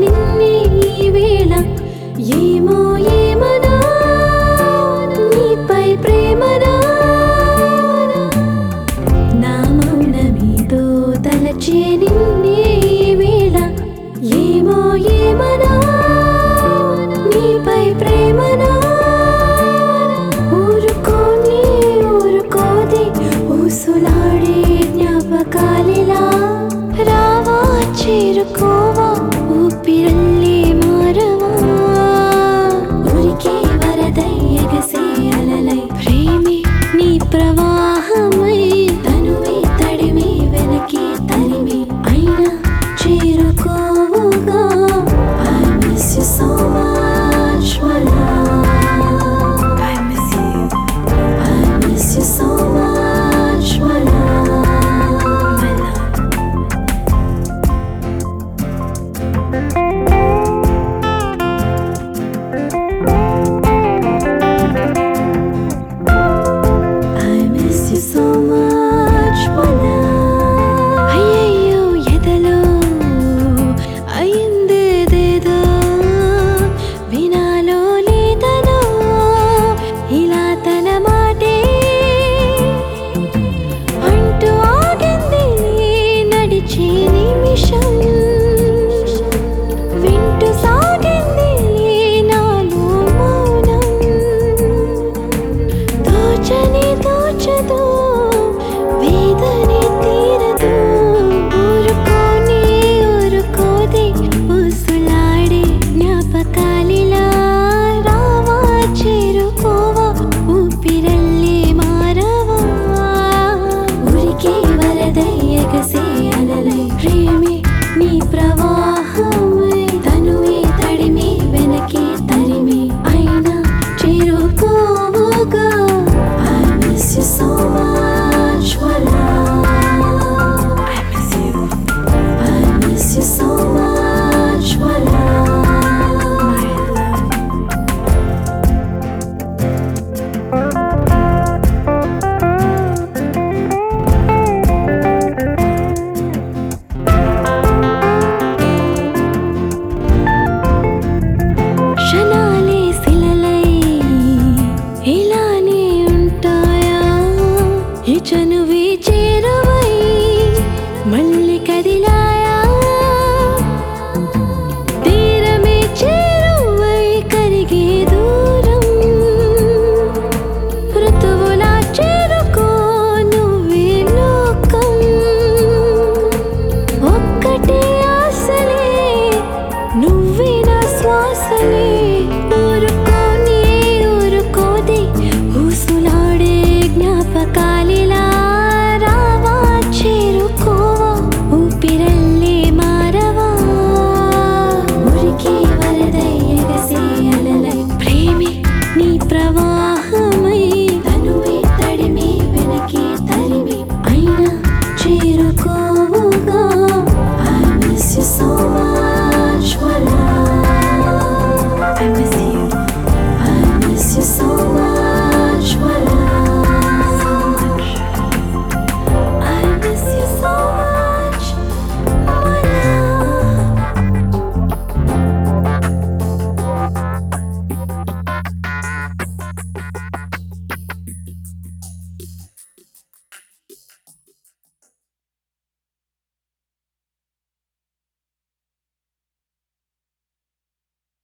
నిన్నే ఈ వేళ ఏమో ఏమనా నీపై ప్రేమనా నా మౌనమీతో తలచే నిన్నే ఈ వేళ ఏమో ఏమనా నీపై ప్రేమనా ఊరుకోని ఊరుకోదే ఊసులాడే జ్ఞాపకాలిలా రావా చేరుకోవా ఊపిరల్లే మారవా ఉరికే వరదై ఎగసే అలలై ప్రేమే నీ ప్రవాహమై తనువే తడిమే వెనకే తరిమే అయినా చేరుకోవుగా I miss you so much my love I miss you so much my love my love I miss you so much my love అయ్యయ్యో ఎదలో అయిందేదేదో వినాలో లేదనో ఇలా తన మాటే అంటూ ఆగింది నడిచే నిమిషం వింటూ సాగింది నాలో మౌనం తోచని తోచదు వేదనే తీరదు ఊరుకోని ఊరుకోదే ఊసులాడే జ్ఞాపకాలిలా రావా చేరుకోవా ఊపిరల్లే మారవా ఉరికే వరదై ఎగసే అలలై ప్రేమే నీ ప్రవాహమై తనువే తడిమే వెనకే తరిమే అయినా చేరుకోవుగా I miss you so much my love I miss you so much my love my love క్షణాలే శిలలై ఇలానే ఉంటాయా ఈ చనువే చేరువై మళ్ళీ కదిలాయా తీరమే చేరువై కరిగే దూరం ఋతువులా చేరుకో నువ్వే లోకం ఒక్కటే ఆశలే నువ్వే నా శ్వాసలే